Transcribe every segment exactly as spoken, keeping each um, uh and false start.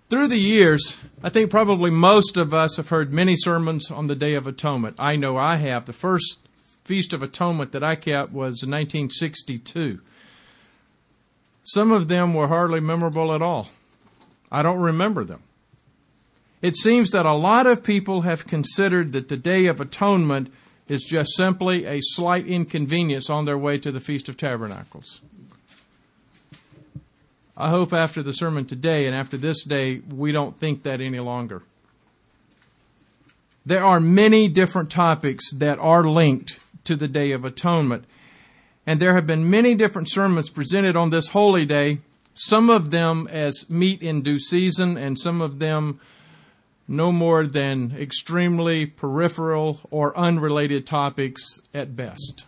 Through the years, I think probably most of us have heard many sermons on the Day of Atonement. I know I have. The first Feast of Atonement that I kept was in nineteen sixty-two. Some of them were hardly memorable at all. I don't remember them. It seems that a lot of people have considered that the Day of Atonement is just simply a slight inconvenience on their way to the Feast of Tabernacles. I hope after the sermon today and after this day, we don't think that any longer. There are many different topics that are linked to the Day of Atonement. And there have been many different sermons presented on this holy day, some of them as meat in due season, and some of them no more than extremely peripheral or unrelated topics at best.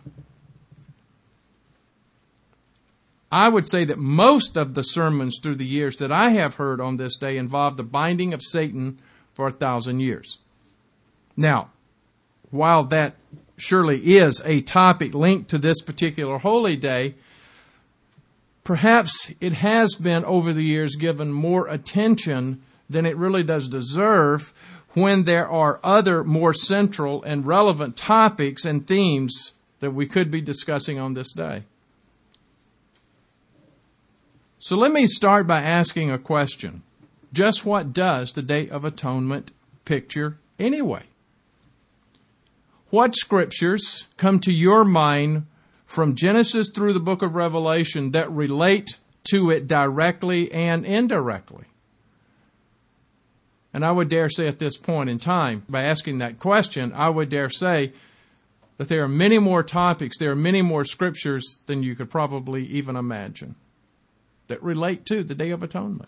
I would say that most of the sermons through the years that I have heard on this day involve the binding of Satan for a thousand years. Now, while that surely is a topic linked to this particular holy day, perhaps it has been over the years given more attention than it really does deserve when there are other more central and relevant topics and themes that we could be discussing on this day. So let me start by asking a question. Just what does the Day of Atonement picture anyway? What scriptures come to your mind from Genesis through the book of Revelation that relate to it directly and indirectly? And I would dare say at this point in time, by asking that question, I would dare say that there are many more topics, there are many more scriptures than you could probably even imagine that relate to the Day of Atonement.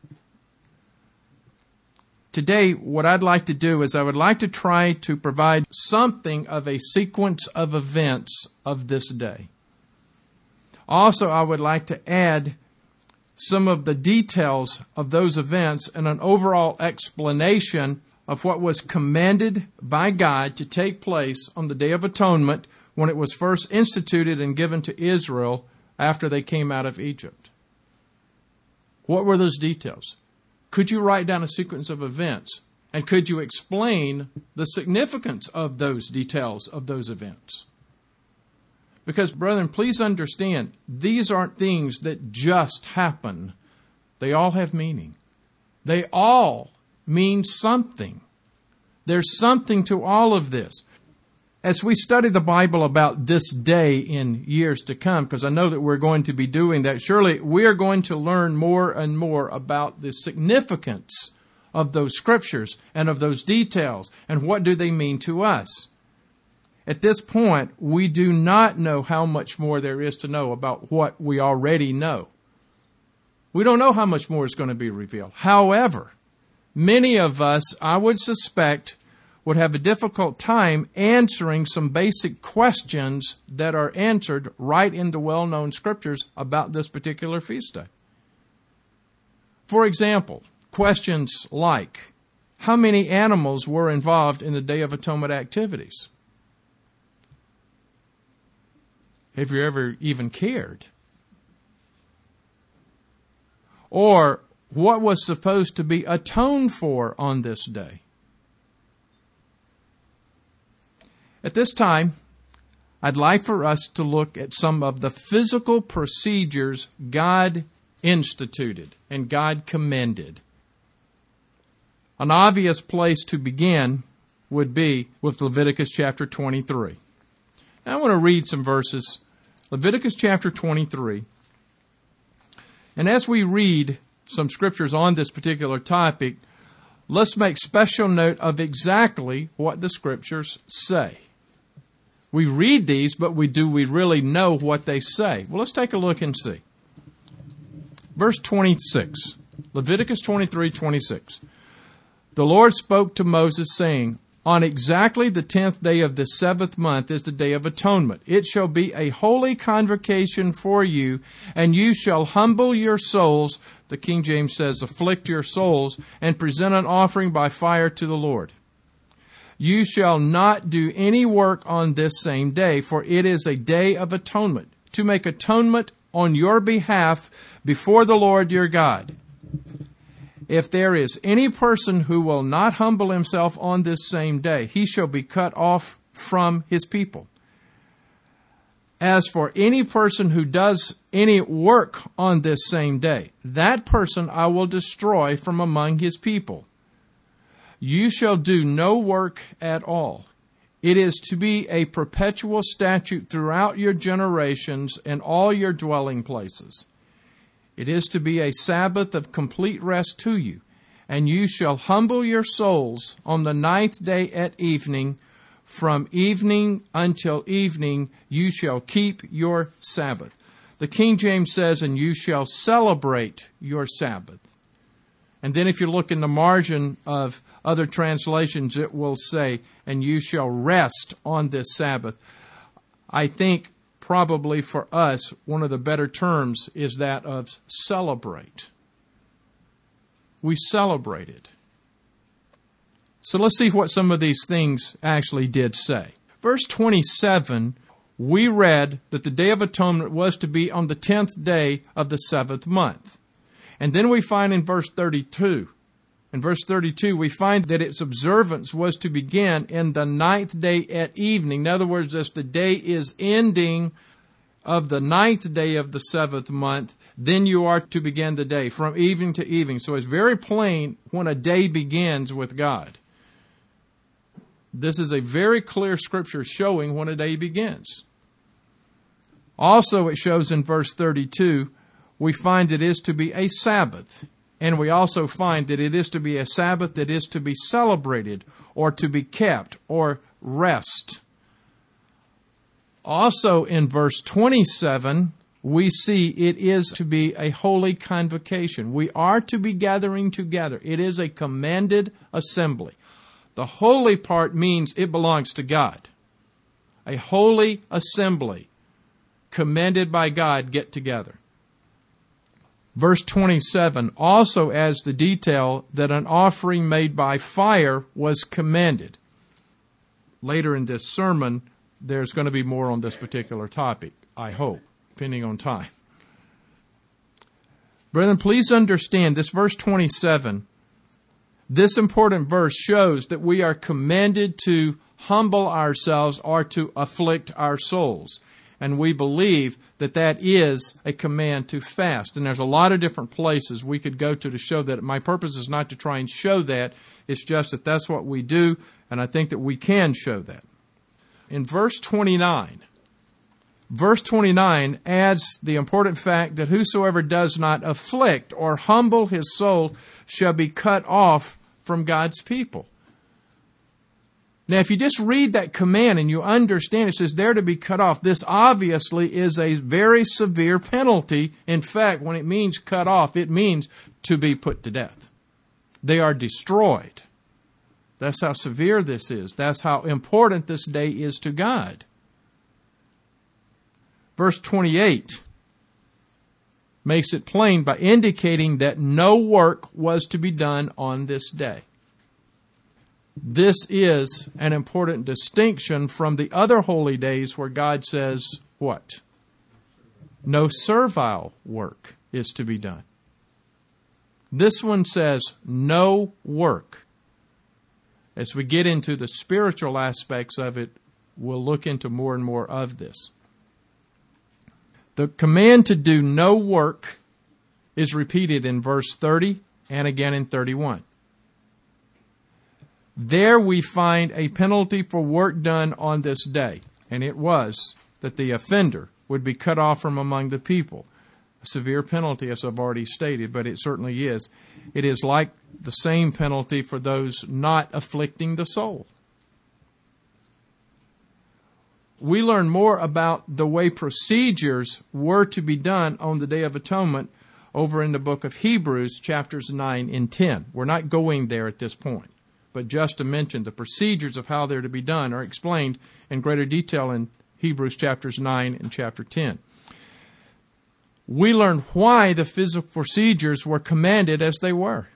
Today, what I'd like to do is I would like to try to provide something of a sequence of events of this day. Also, I would like to add some of the details of those events and an overall explanation of what was commanded by God to take place on the Day of Atonement when it was first instituted and given to Israel after they came out of Egypt. What were those details? Could you write down a sequence of events? And could you explain the significance of those details of those events? Because, brethren, please understand, these aren't things that just happen. They all have meaning. They all mean something. There's something to all of this. As we study the Bible about this day in years to come, because I know that we're going to be doing that, surely we are going to learn more and more about the significance of those scriptures and of those details and what do they mean to us. At this point, we do not know how much more there is to know about what we already know. We don't know how much more is going to be revealed. However, many of us, I would suspect, would have a difficult time answering some basic questions that are answered right in the well-known scriptures about this particular feast day. For example, questions like, how many animals were involved in the Day of Atonement activities? Have you ever even cared? Or, what was supposed to be atoned for on this day? At this time, I'd like for us to look at some of the physical procedures God instituted and God commended. An obvious place to begin would be with Leviticus chapter twenty-three. Now I want to read some verses. Leviticus chapter twenty-three. And as we read some scriptures on this particular topic, let's make special note of exactly what the scriptures say. We read these, but we do we really know what they say? Well, let's take a look and see. Verse twenty-six, Leviticus twenty-three, twenty-six. The Lord spoke to Moses, saying, on exactly the tenth day of the seventh month is the Day of Atonement. It shall be a holy convocation for you, and you shall humble your souls, the King James says, afflict your souls, and present an offering by fire to the Lord. You shall not do any work on this same day, for it is a day of atonement, to make atonement on your behalf before the Lord your God. if there is any person who will not humble himself on this same day, he shall be cut off from his people. As for any person who does any work on this same day, that person I will destroy from among his people. You shall do no work at all. It is to be a perpetual statute throughout your generations and all your dwelling places. It is to be a Sabbath of complete rest to you, and you shall humble your souls on the ninth day at evening. From evening until evening you shall keep your Sabbath. The King James says, and you shall celebrate your Sabbath. And then if you look in the margin of other translations, it will say, and you shall rest on this Sabbath. I think probably for us, one of the better terms is that of celebrate. We celebrate it. So let's see what some of these things actually did say. Verse twenty-seven, we read that the Day of Atonement was to be on the tenth day of the seventh month. And then we find in verse thirty-two, in verse thirty-two, we find that its observance was to begin in the ninth day at evening. In other words, as the day is ending of the ninth day of the seventh month, then you are to begin the day from evening to evening. So it's very plain when a day begins with God. This is a very clear scripture showing when a day begins. Also, it shows in verse thirty-two, we find it is to be a Sabbath. And we also find that it is to be a Sabbath that is to be celebrated or to be kept or rest. Also in verse twenty-seven, we see it is to be a holy convocation. We are to be gathering together. It is a commanded assembly. The holy part means it belongs to God. A holy assembly, commanded by God, get together. Verse twenty-seven also adds the detail that an offering made by fire was commanded. Later in this sermon, there's going to be more on this particular topic, I hope, depending on time. Brethren, please understand this verse twenty-seven. This important verse shows that we are commanded to humble ourselves or to afflict our souls. And we believe that that is a command to fast. And there's a lot of different places we could go to to show that. My purpose is not to try and show that. It's just that that's what we do, and I think that we can show that. In verse twenty-nine, verse twenty-nine adds the important fact that whosoever does not afflict or humble his soul shall be cut off from God's people. Now, if you just read that command and you understand it says they're to be cut off, this obviously is a very severe penalty. In fact, when it means cut off, it means to be put to death. They are destroyed. That's how severe this is. That's how important this day is to God. Verse twenty-eight makes it plain by indicating that no work was to be done on this day. This is an important distinction from the other holy days where God says, what? No servile work is to be done. This one says no work. As we get into the spiritual aspects of it, we'll look into more and more of this. The command to do no work is repeated in verse thirty and again in thirty-one. There we find a penalty for work done on this day, and it was that the offender would be cut off from among the people. A severe penalty, as I've already stated, but it certainly is. It is like the same penalty for those not afflicting the soul. We learn more about the way procedures were to be done on the Day of Atonement over in the book of Hebrews, chapters nine and ten. We're not going there at this point, but just to mention the procedures of how they're to be done are explained in greater detail in Hebrews chapters nine and chapter ten. We learn why the physical procedures were commanded as they were.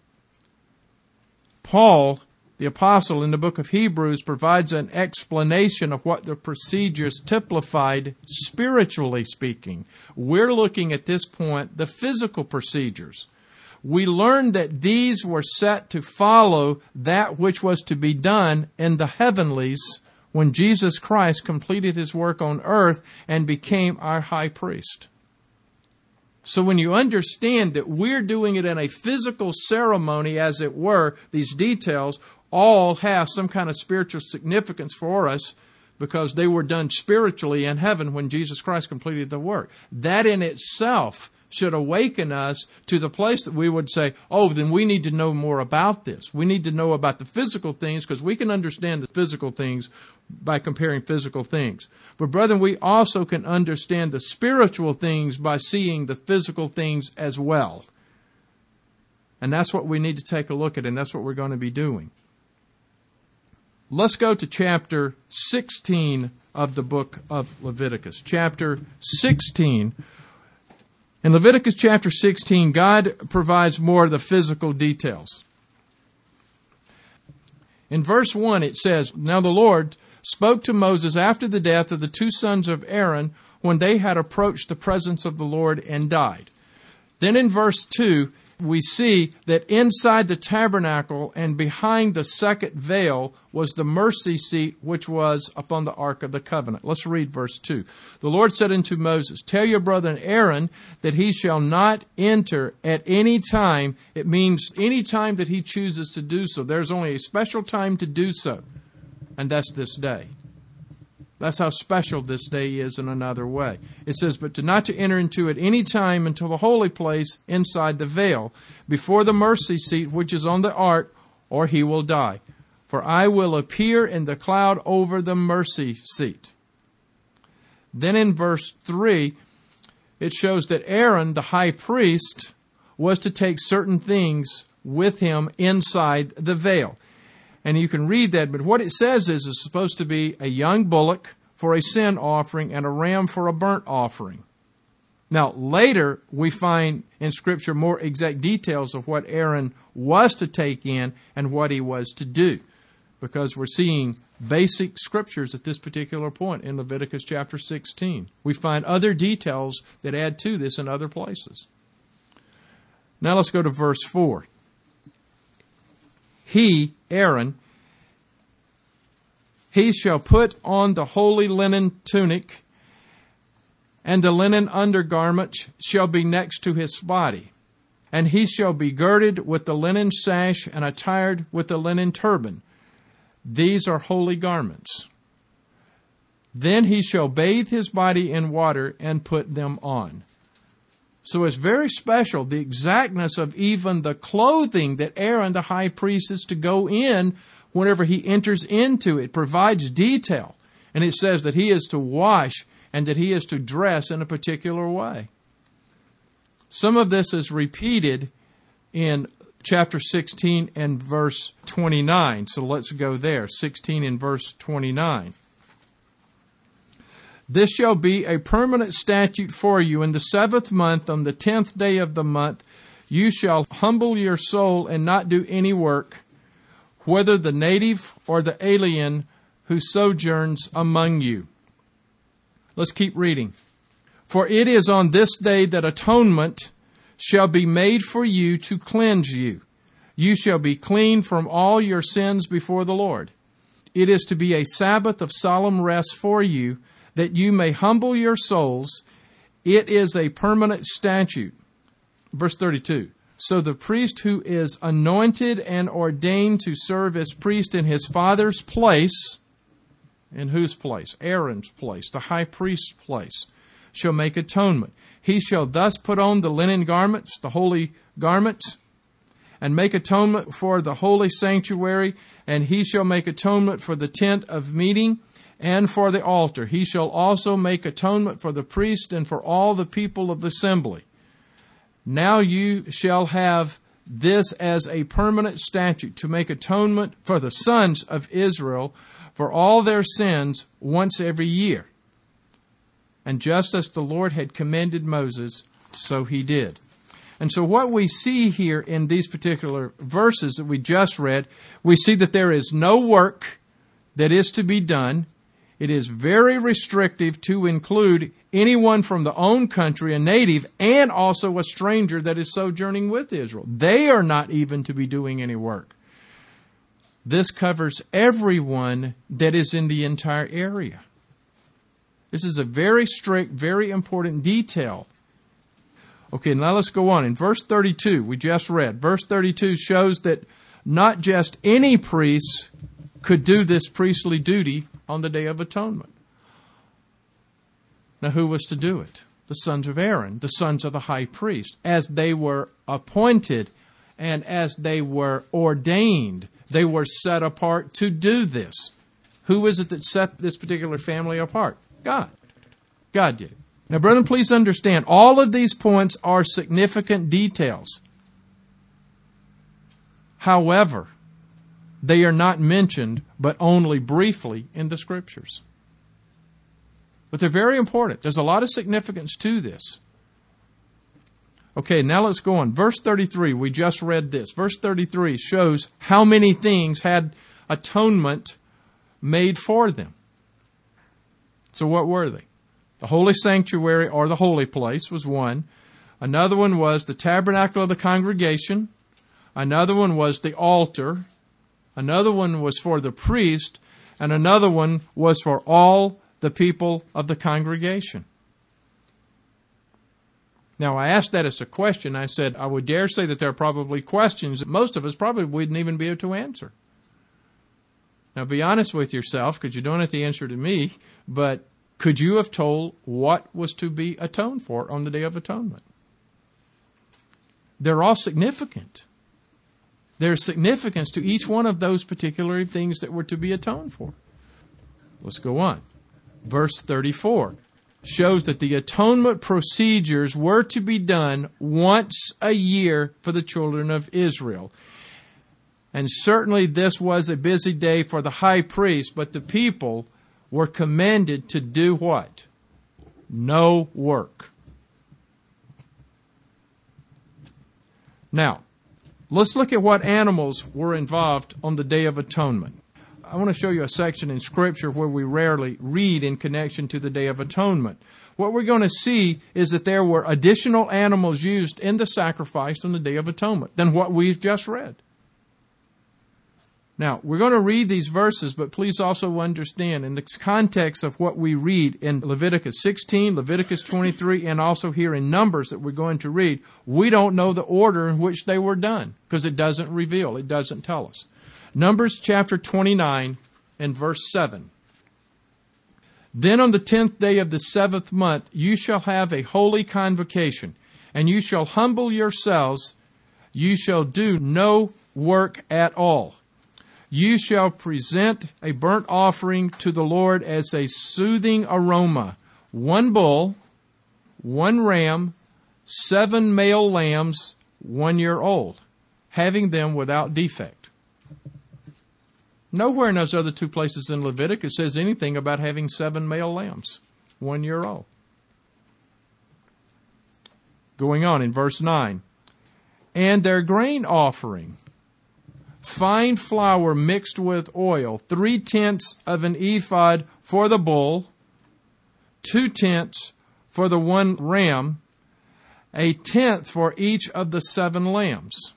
Paul, the apostle in the book of Hebrews, provides an explanation of what the procedures typified spiritually speaking. We're looking at this point the physical procedures. we learn that these were set to follow that which was to be done in the heavenlies when Jesus Christ completed his work on earth and became our high priest. So when you understand that we're doing it in a physical ceremony, as it were, these details all have some kind of spiritual significance for us because they were done spiritually in heaven when Jesus Christ completed the work. That in itself should awaken us to the place that we would say, oh, then we need to know more about this. We need to know about the physical things because we can understand the physical things by comparing physical things. But brethren, we also can understand the spiritual things by seeing the physical things as well. And that's what we need to take a look at, and that's what we're going to be doing. Let's go to chapter sixteen of the book of Leviticus. Chapter sixteen. In Leviticus chapter sixteen, God provides more of the physical details. In verse one it says, "Now the Lord spoke to Moses after the death of the two sons of Aaron when they had approached the presence of the Lord and died." Then in verse two, we see that inside the tabernacle and behind the second veil was the mercy seat which was upon the Ark of the Covenant. Let's read verse two. "The Lord said unto Moses, Tell your brother Aaron that he shall not enter at any time." It means any time that he chooses to do so. There's only a special time to do so, and that's this day. That's how special this day is in another way. It says, "But to not to enter into it any time until the holy place inside the veil, before the mercy seat which is on the ark, or he will die. For I will appear in the cloud over the mercy seat." Then in verse three, it shows that Aaron, the high priest, was to take certain things with him inside the veil. And you can read that, but what it says is it's supposed to be a young bullock for a sin offering and a ram for a burnt offering. Now, later we find in Scripture more exact details of what Aaron was to take in and what he was to do, because we're seeing basic Scriptures at this particular point in Leviticus chapter sixteen. We find other details that add to this in other places. Now let's go to verse four. He, Aaron, he shall put on the holy linen tunic, and the linen undergarment shall be next to his body. And he shall be girded with the linen sash and attired with the linen turban. These are holy garments. Then he shall bathe his body in water and put them on. So it's very special, the exactness of even the clothing that Aaron, the high priest, is to go in whenever he enters into it. Provides detail. And it says that he is to wash and that he is to dress in a particular way. Some of this is repeated in chapter sixteen and verse twenty-nine. So let's go there. sixteen and verse twenty-nine. "This shall be a permanent statute for you. In the seventh month, on the tenth day of the month, you shall humble your soul and not do any work, whether the native or the alien who sojourns among you." Let's keep reading. "For it is on this day that atonement shall be made for you to cleanse you. You shall be clean from all your sins before the Lord. It is to be a Sabbath of solemn rest for you, that you may humble your souls. It is a permanent statute." Verse thirty-two. "So the priest who is anointed and ordained to serve as priest in his father's place," in whose place? Aaron's place, the high priest's place, "shall make atonement. He shall thus put on the linen garments, the holy garments, and make atonement for the holy sanctuary, and he shall make atonement for the tent of meeting, and for the altar. He shall also make atonement for the priest and for all the people of the assembly. Now you shall have this as a permanent statute, to make atonement for the sons of Israel for all their sins once every year. And just as the Lord had commanded Moses, so he did." And so what we see here in these particular verses that we just read, we see that there is no work that is to be done. It is very restrictive to include anyone from the own country, a native, and also a stranger that is sojourning with Israel. They are not even to be doing any work. This covers everyone that is in the entire area. This is a very strict, very important detail. Okay, now let's go on. In verse thirty-two, we just read, verse thirty-two shows that not just any priest could do this priestly duty on the Day of Atonement. Now, who was to do it? The sons of Aaron, the sons of the high priest, as they were appointed and as they were ordained. They were set apart to do this. Who is it that set this particular family apart? God. God did it. Now, brethren, please understand, all of these points are significant details. However, they are not mentioned, but only briefly in the Scriptures. But they're very important. There's a lot of significance to this. Okay, now let's go on. Verse thirty-three, we just read this. Verse thirty-three shows how many things had atonement made for them. So what were they? The holy sanctuary or the holy place was one. Another one was the tabernacle of the congregation. Another one was the altar. Another one was for the priest. And another one was for all the people of the congregation. Now, I asked that as a question. I said, I would dare say that there are probably questions that most of us probably wouldn't even be able to answer. Now, be honest with yourself, because you don't have to answer to me, but could you have told what was to be atoned for on the Day of Atonement? They're all significant. There's significance to each one of those particular things that were to be atoned for. Let's go on. Verse thirty-four shows that the atonement procedures were to be done once a year for the children of Israel. And certainly this was a busy day for the high priest, but the people were commanded to do what? No work. Now, let's look at what animals were involved on the Day of Atonement. I want to show you a section in Scripture where we rarely read in connection to the Day of Atonement. What we're going to see is that there were additional animals used in the sacrifice on the Day of Atonement than what we've just read. Now, we're going to read these verses, but please also understand in the context of what we read in Leviticus sixteen, Leviticus twenty-three, and also here in Numbers that we're going to read, we don't know the order in which they were done because it doesn't reveal, it doesn't tell us. Numbers chapter twenty-nine and verse seven. Then on the tenth day of the seventh month you shall have a holy convocation, and you shall humble yourselves, you shall do no work at all. You shall present a burnt offering to the Lord as a soothing aroma, one bull, one ram, seven male lambs, one year old, having them without defect. Nowhere in those other two places in Leviticus says anything about having seven male lambs, one year old. Going on in verse nine. And their grain offering, fine flour mixed with oil, three-tenths of an ephod for the bull, two-tenths for the one ram, a tenth for each of the seven lambs.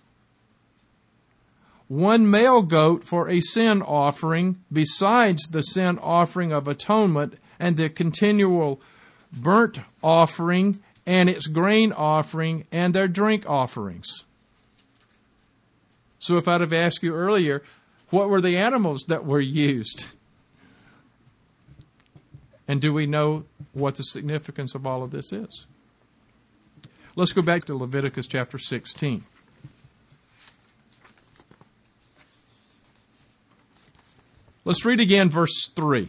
One male goat for a sin offering, besides the sin offering of atonement and the continual burnt offering and its grain offering and their drink offerings. So if I'd have asked you earlier, what were the animals that were used? And do we know what the significance of all of this is? Let's go back to Leviticus chapter sixteen. Let's read again verse three.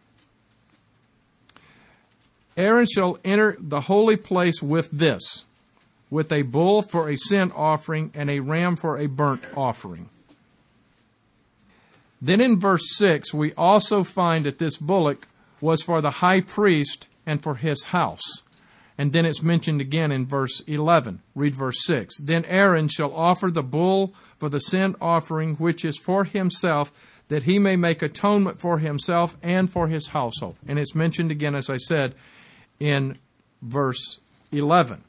Aaron shall enter the holy place with this, with a bull for a sin offering and a ram for a burnt offering. Then in verse six, we also find that this bullock was for the high priest and for his house. And then it's mentioned again in verse eleven. Read verse six. Then Aaron shall offer the bull for the sin offering, which is for himself, that he may make atonement for himself and for his household. And it's mentioned again, as I said, in verse eleven.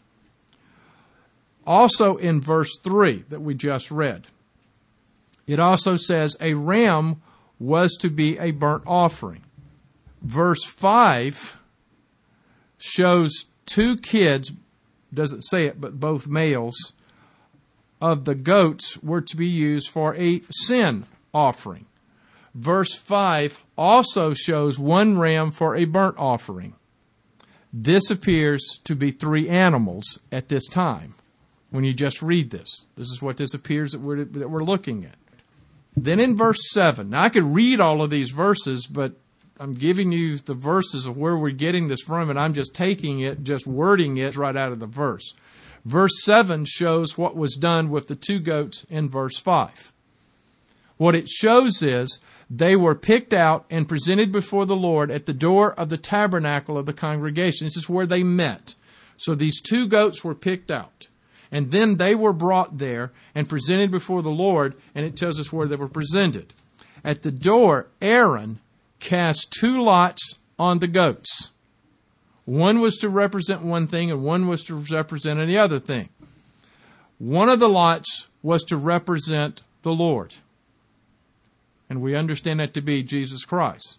Also in verse three that we just read, it also says a ram was to be a burnt offering. Verse five shows two kids, doesn't say it, but both males, of the goats were to be used for a sin offering. Verse five also shows one ram for a burnt offering. This appears to be three animals at this time. When you just read this, this is what this appears that we're, that we're looking at. Then in verse seven, now I could read all of these verses, but I'm giving you the verses of where we're getting this from, and I'm just taking it, just wording it right out of the verse. Verse seven shows what was done with the two goats in verse five. What it shows is they were picked out and presented before the Lord at the door of the tabernacle of the congregation. This is where they met. So these two goats were picked out. And then they were brought there and presented before the Lord, and it tells us where they were presented. At the door, Aaron cast two lots on the goats. One was to represent one thing, and one was to represent any other thing. One of the lots was to represent the Lord. And we understand that to be Jesus Christ.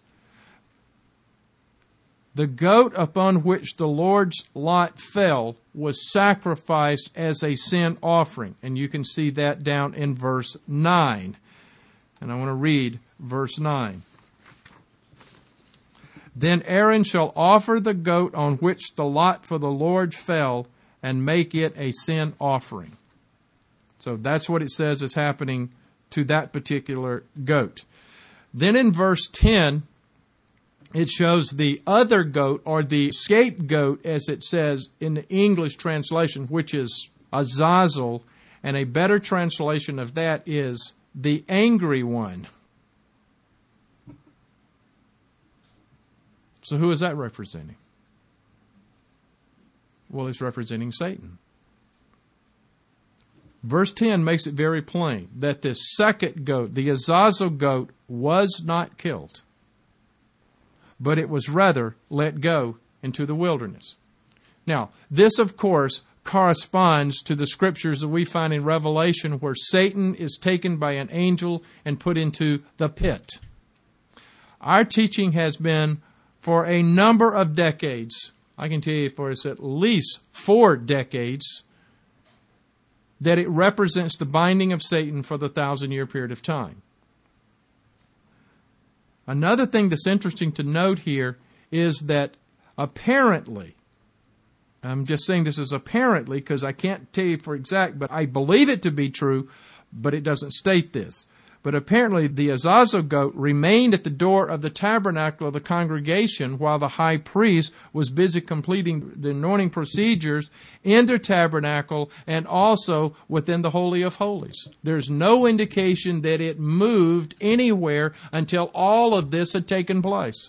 The goat upon which the Lord's lot fell was sacrificed as a sin offering. And you can see that down in verse nine. And I want to read verse nine. Then Aaron shall offer the goat on which the lot for the Lord fell and make it a sin offering. So that's what it says is happening to that particular goat. Then in verse ten, it shows the other goat, or the scapegoat, as it says in the English translation, which is Azazel, and a better translation of that is the angry one. So who is that representing? Well, it's representing Satan. Verse ten makes it very plain that this second goat, the Azazel goat, was not killed, but it was rather let go into the wilderness. Now, this, of course, corresponds to the scriptures that we find in Revelation where Satan is taken by an angel and put into the pit. Our teaching has been for a number of decades, I can tell you for us at least four decades, that it represents the binding of Satan for the thousand-year period of time. Another thing that's interesting to note here is that apparently, I'm just saying this is apparently because I can't tell you for exact, but I believe it to be true, but it doesn't state this. But apparently the Azazel goat remained at the door of the tabernacle of the congregation while the high priest was busy completing the anointing procedures in the tabernacle and also within the Holy of Holies. There's no indication that it moved anywhere until all of this had taken place.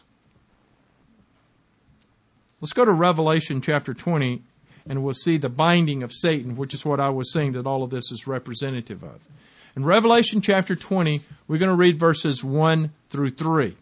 Let's go to Revelation chapter twenty, and we'll see the binding of Satan, which is what I was saying that all of this is representative of. In Revelation chapter twenty, we're going to read verses one through three.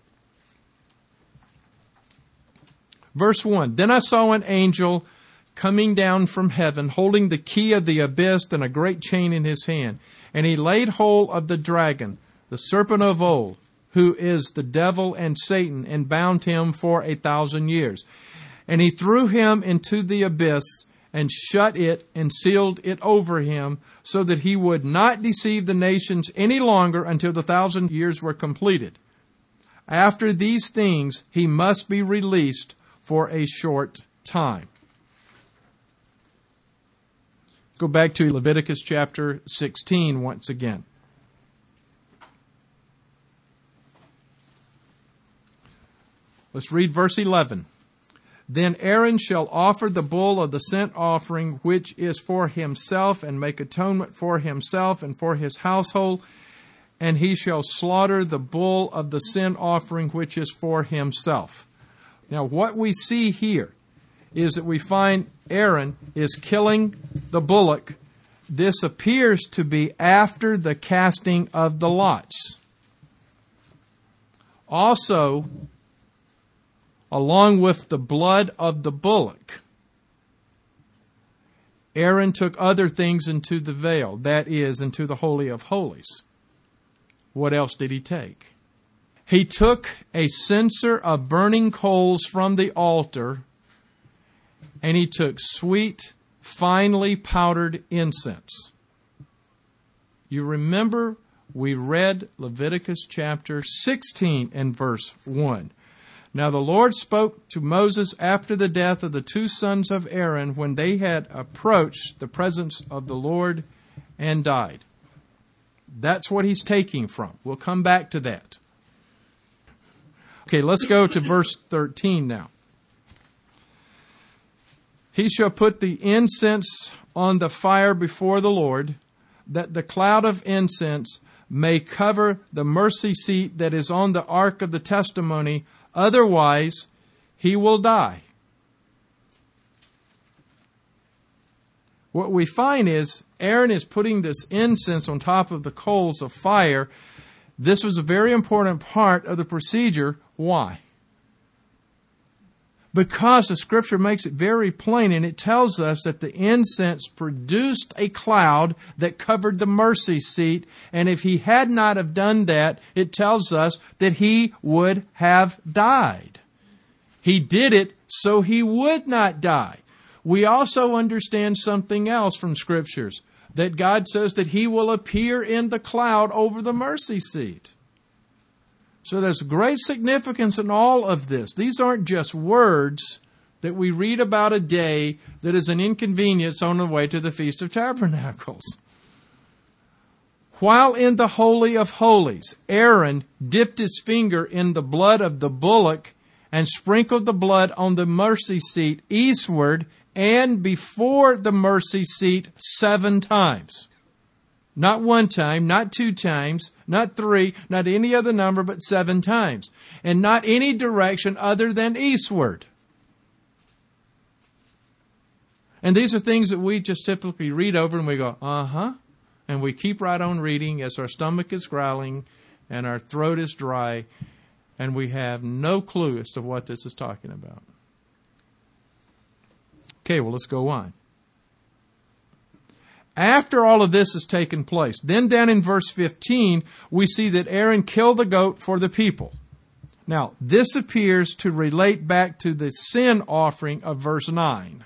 Verse one, Then I saw an angel coming down from heaven, holding the key of the abyss and a great chain in his hand. And he laid hold of the dragon, the serpent of old, who is the devil and Satan, and bound him for a thousand years. And he threw him into the abyss, and shut it and sealed it over him, so that he would not deceive the nations any longer until the thousand years were completed. After these things, he must be released for a short time. Go back to Leviticus chapter sixteen once again. Let's read verse eleven. Then Aaron shall offer the bull of the sin offering, which is for himself, and make atonement for himself and for his household. And he shall slaughter the bull of the sin offering, which is for himself. Now, what we see here is that we find Aaron is killing the bullock. This appears to be after the casting of the lots. Also, along with the blood of the bullock, Aaron took other things into the veil, that is, into the Holy of Holies. What else did he take? He took a censer of burning coals from the altar, and he took sweet, finely powdered incense. You remember we read Leviticus chapter sixteen and verse one. Now the Lord spoke to Moses after the death of the two sons of Aaron when they had approached the presence of the Lord and died. That's what he's taking from. We'll come back to that. Okay, let's go to verse thirteen now. He shall put the incense on the fire before the Lord, that the cloud of incense may cover the mercy seat that is on the ark of the testimony. Otherwise, he will die. What we find is Aaron is putting this incense on top of the coals of fire. This was a very important part of the procedure. Why? Because the Scripture makes it very plain, and it tells us that the incense produced a cloud that covered the mercy seat, and if he had not have done that, it tells us that he would have died. He did it so he would not die. We also understand something else from Scriptures, that God says that he will appear in the cloud over the mercy seat. So there's great significance in all of this. These aren't just words that we read about a day that is an inconvenience on the way to the Feast of Tabernacles. While in the Holy of Holies, Aaron dipped his finger in the blood of the bullock and sprinkled the blood on the mercy seat eastward and before the mercy seat seven times. Not one time, not two times, not three, not any other number, but seven times. And not any direction other than eastward. And these are things that we just typically read over and we go, uh-huh. And we keep right on reading as our stomach is growling and our throat is dry. And we have no clue as to what this is talking about. Okay, well, let's go on. After all of this has taken place, then down in verse fifteen, we see that Aaron killed the goat for the people. Now, this appears to relate back to the sin offering of verse nine.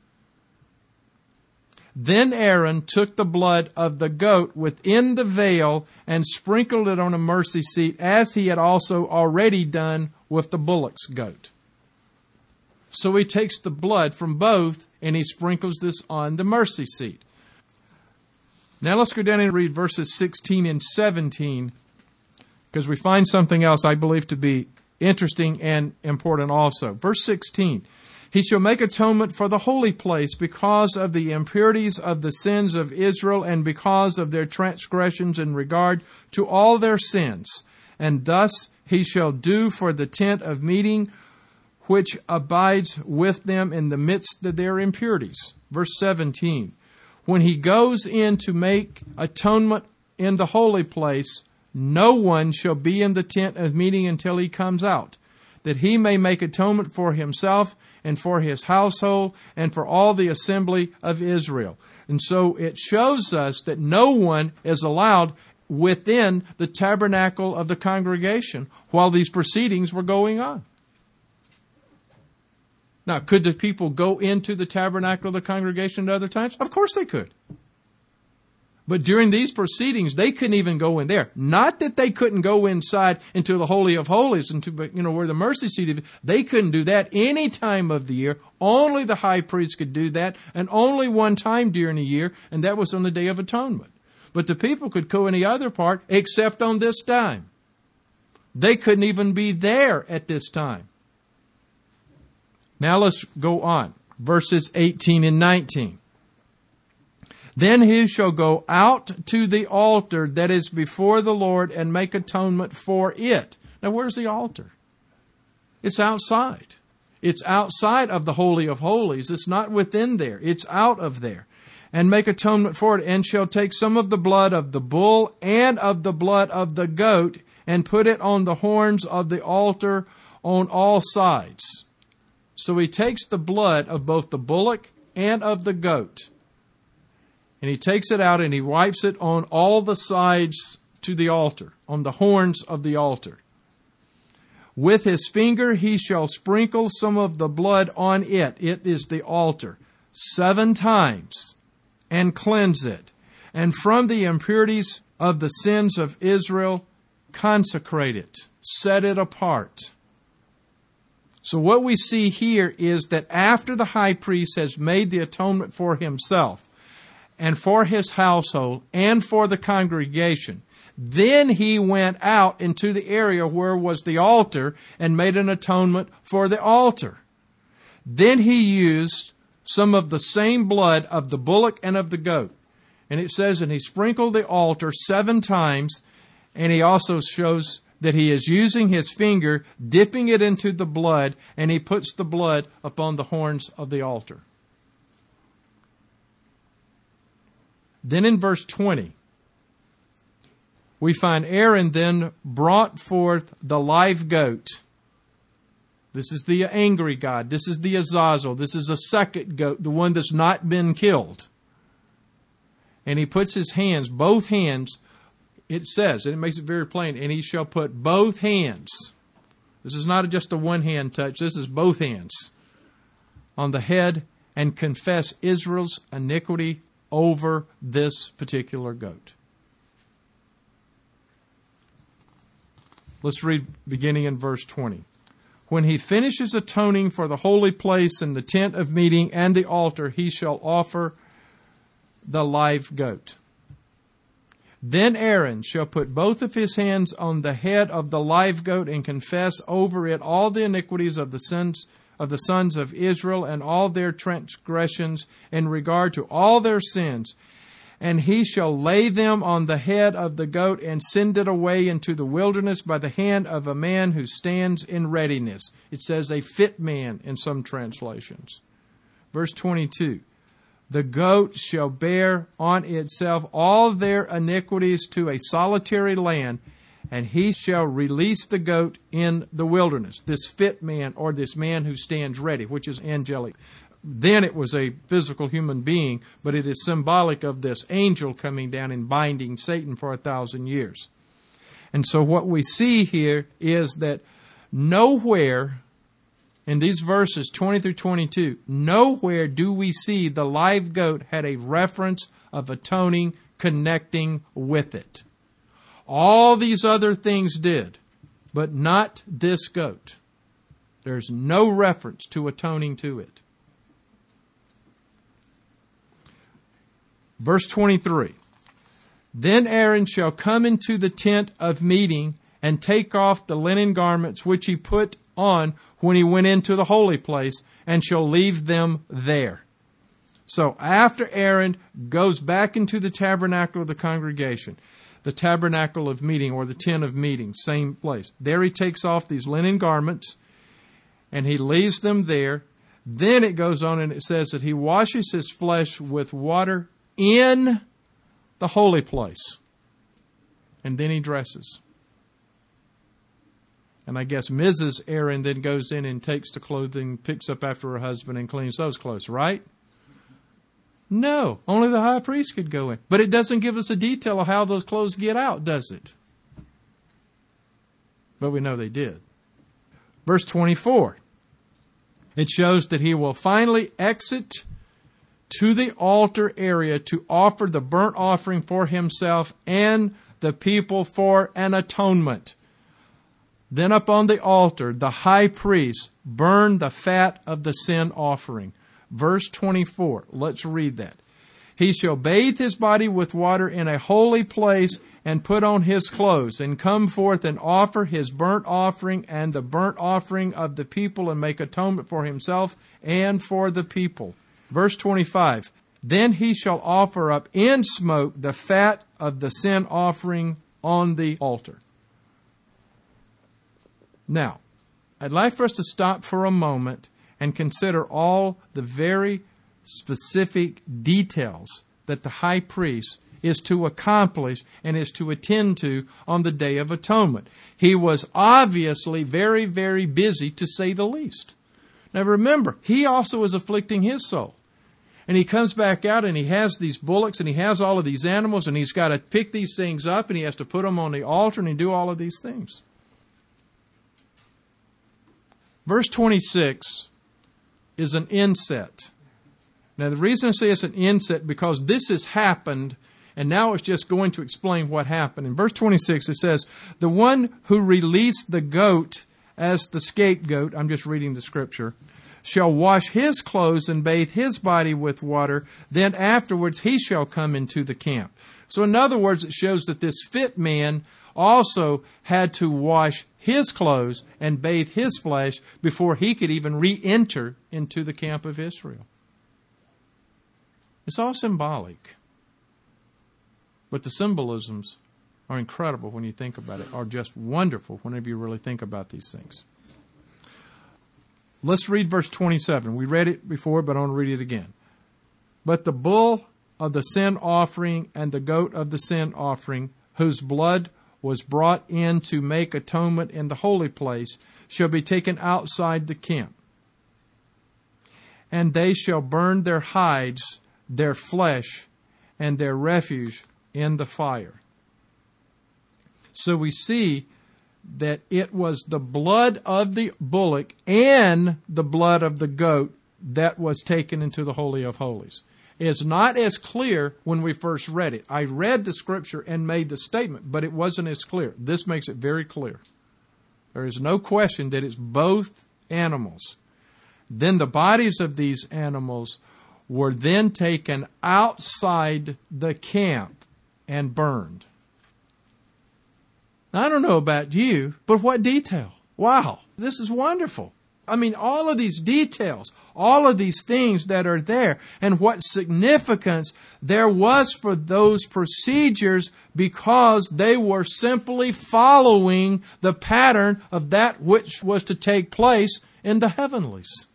Then Aaron took the blood of the goat within the veil and sprinkled it on a mercy seat, as he had also already done with the bullock's goat. So he takes the blood from both and he sprinkles this on the mercy seat. Now let's go down and read verses sixteen and seventeen, because we find something else I believe to be interesting and important also. Verse sixteen, he shall make atonement for the holy place because of the impurities of the sins of Israel and because of their transgressions in regard to all their sins. And thus he shall do for the tent of meeting, which abides with them in the midst of their impurities. Verse seventeen, when he goes in to make atonement in the holy place, no one shall be in the tent of meeting until he comes out, that he may make atonement for himself and for his household and for all the assembly of Israel. And so it shows us that no one is allowed within the tabernacle of the congregation while these proceedings were going on. Now, could the people go into the tabernacle of the congregation at other times? Of course they could. But during these proceedings, they couldn't even go in there. Not that they couldn't go inside into the Holy of Holies, into, you know, where the mercy seat is. They couldn't do that any time of the year. Only the high priest could do that, and only one time during the year, and that was on the Day of Atonement. But the people could go any other part except on this time. They couldn't even be there at this time. Now let's go on. Verses eighteen and nineteen. Then he shall go out to the altar that is before the Lord and make atonement for it. Now where's the altar? It's outside. It's outside of the Holy of Holies. It's not within there. It's out of there. And make atonement for it, and shall take some of the blood of the bull and of the blood of the goat, and put it on the horns of the altar on all sides. So he takes the blood of both the bullock and of the goat, and he takes it out and he wipes it on all the sides to the altar, on the horns of the altar. With his finger he shall sprinkle some of the blood on it, it is the altar, seven times, and cleanse it. And from the impurities of the sins of Israel, consecrate it, set it apart. So what we see here is that after the high priest has made the atonement for himself and for his household and for the congregation, then he went out into the area where was the altar and made an atonement for the altar. Then he used some of the same blood of the bullock and of the goat. And it says, and he sprinkled the altar seven times, and he also shows that he is using his finger, dipping it into the blood, and he puts the blood upon the horns of the altar. Then in verse twenty, we find Aaron then brought forth the live goat. This is the angry God. This is the Azazel. This is a second goat, the one that's not been killed. And he puts his hands, both hands, it says, and it makes it very plain, and he shall put both hands. This is not just a one-hand touch. This is both hands on the head and confess Israel's iniquity over this particular goat. Let's read beginning in verse twenty. When he finishes atoning for the holy place and the tent of meeting and the altar, he shall offer the live goat. Then Aaron shall put both of his hands on the head of the live goat and confess over it all the iniquities of the sons of the sons of Israel and all their transgressions in regard to all their sins. And he shall lay them on the head of the goat and send it away into the wilderness by the hand of a man who stands in readiness. It says a fit man in some translations. Verse twenty-two. The goat shall bear on itself all their iniquities to a solitary land, and he shall release the goat in the wilderness. This fit man, or this man who stands ready, which is angelic. Then it was a physical human being, but it is symbolic of this angel coming down and binding Satan for a thousand years. And so what we see here is that nowhere in these verses twenty through twenty-two, nowhere do we see the live goat had a reference of atoning, connecting with it. All these other things did, but not this goat. There's no reference to atoning to it. Verse twenty-three. Then Aaron shall come into the tent of meeting and take off the linen garments which he put on when he went into the holy place, and shall leave them there. So after Aaron goes back into the tabernacle of the congregation, the tabernacle of meeting or the tent of meeting, same place. There he takes off these linen garments and he leaves them there. Then it goes on and it says that he washes his flesh with water in the holy place. And then he dresses. And I guess Missus Aaron then goes in and takes the clothing, picks up after her husband and cleans those clothes, right? No, only the high priest could go in. But it doesn't give us a detail of how those clothes get out, does it? But we know they did. Verse twenty-four. It shows that he will finally exit to the altar area to offer the burnt offering for himself and the people for an atonement. Then upon the altar, the high priest burned the fat of the sin offering. Verse twenty-four. Let's read that. He shall bathe his body with water in a holy place and put on his clothes and come forth and offer his burnt offering and the burnt offering of the people and make atonement for himself and for the people. Verse twenty-five. Then he shall offer up in smoke the fat of the sin offering on the altar. Now, I'd like for us to stop for a moment and consider all the very specific details that the high priest is to accomplish and is to attend to on the Day of Atonement. He was obviously very, very busy, to say the least. Now remember, he also is afflicting his soul. And he comes back out and he has these bullocks and he has all of these animals and he's got to pick these things up and he has to put them on the altar and he do all of these things. Verse twenty-six is an inset. Now the reason I say it's an inset because this has happened and now it's just going to explain what happened. In verse twenty-six it says, the one who released the goat as the scapegoat, I'm just reading the scripture, shall wash his clothes and bathe his body with water. Then afterwards he shall come into the camp. So in other words, it shows that this fit man also had to wash his clothes and bathe his flesh before he could even re-enter into the camp of Israel. It's all symbolic. But the symbolisms are incredible when you think about it, are just wonderful whenever you really think about these things. Let's read verse twenty-seven. We read it before, but I want to read it again. But the bull of the sin offering and the goat of the sin offering, whose blood was brought in to make atonement in the holy place, shall be taken outside the camp. And they shall burn their hides, their flesh, and their refuse in the fire. So we see that it was the blood of the bullock and the blood of the goat that was taken into the Holy of Holies. It's not as clear when we first read it. I read the scripture and made the statement, but it wasn't as clear. This makes it very clear. There is no question that it's both animals. Then the bodies of these animals were then taken outside the camp and burned. I don't know about you, but what detail? Wow, this is wonderful. I mean, all of these details, all of these things that are there, and what significance there was for those procedures because they were simply following the pattern of that which was to take place in the heavenlies.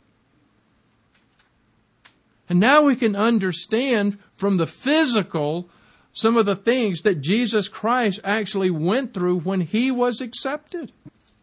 And now we can understand from the physical some of the things that Jesus Christ actually went through when He was accepted.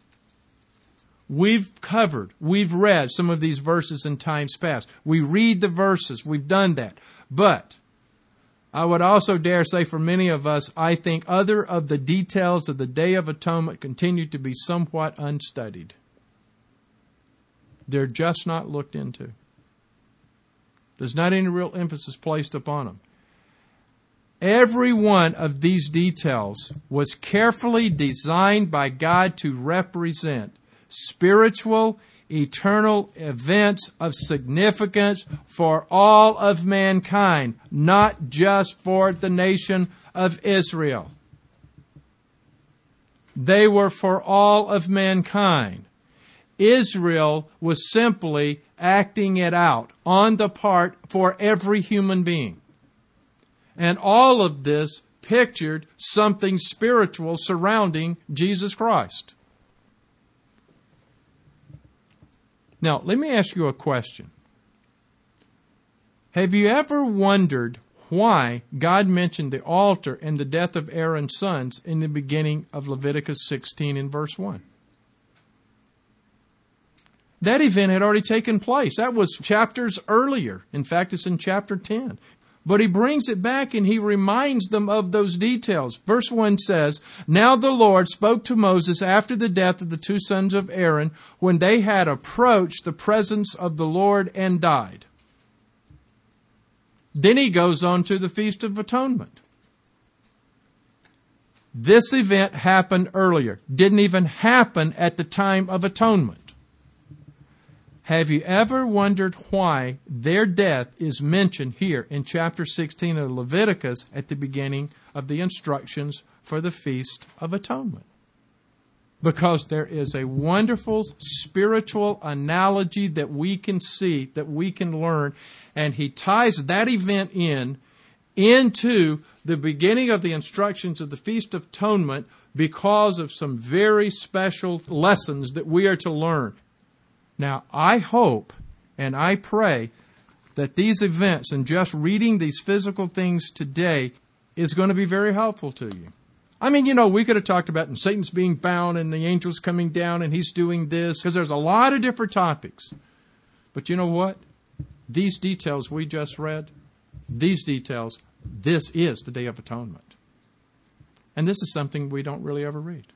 We've covered, we've read some of these verses in times past. We read the verses, we've done that. But I would also dare say for many of us, I think other of the details of the Day of Atonement continue to be somewhat unstudied. They're just not looked into. There's not any real emphasis placed upon them. Every one of these details was carefully designed by God to represent spiritual, eternal events of significance for all of mankind, not just for the nation of Israel. They were for all of mankind. Israel was simply acting it out on the part for every human being. And all of this pictured something spiritual surrounding Jesus Christ. Now, let me ask you a question. Have you ever wondered why God mentioned the altar and the death of Aaron's sons in the beginning of Leviticus sixteen in verse one? That event had already taken place. That was chapters earlier. In fact, it's in chapter ten. But He brings it back and He reminds them of those details. Verse one says, Now the Lord spoke to Moses after the death of the two sons of Aaron, when they had approached the presence of the Lord and died. Then He goes on to the Feast of Atonement. This event happened earlier. Didn't even happen at the time of atonement. Have you ever wondered why their death is mentioned here in chapter sixteen of Leviticus at the beginning of the instructions for the Feast of Atonement? Because there is a wonderful spiritual analogy that we can see, that we can learn, and He ties that event in into the beginning of the instructions of the Feast of Atonement because of some very special lessons that we are to learn. Now, I hope and I pray that these events and just reading these physical things today is going to be very helpful to you. I mean, you know, we could have talked about and Satan's being bound and the angels coming down and he's doing this, because there's a lot of different topics. But you know what? These details we just read, these details, this is the Day of Atonement. And this is something we don't really ever read.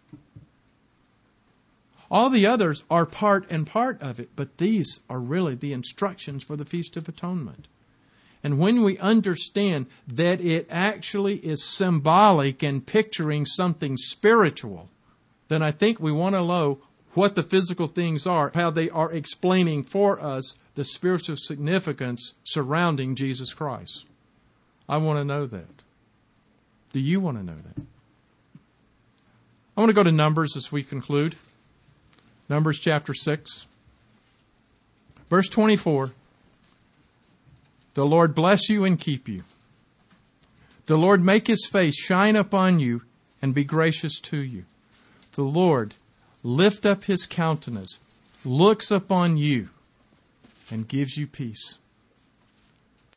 All the others are part and part of it, but these are really the instructions for the Feast of Atonement. And when we understand that it actually is symbolic and picturing something spiritual, then I think we want to know what the physical things are, how they are explaining for us the spiritual significance surrounding Jesus Christ. I want to know that. Do you want to know that? I want to go to Numbers as we conclude. Numbers chapter six. Verse twenty-four. The Lord bless you and keep you. The Lord make His face shine upon you and be gracious to you. The Lord lift up His countenance, looks upon you, and gives you peace.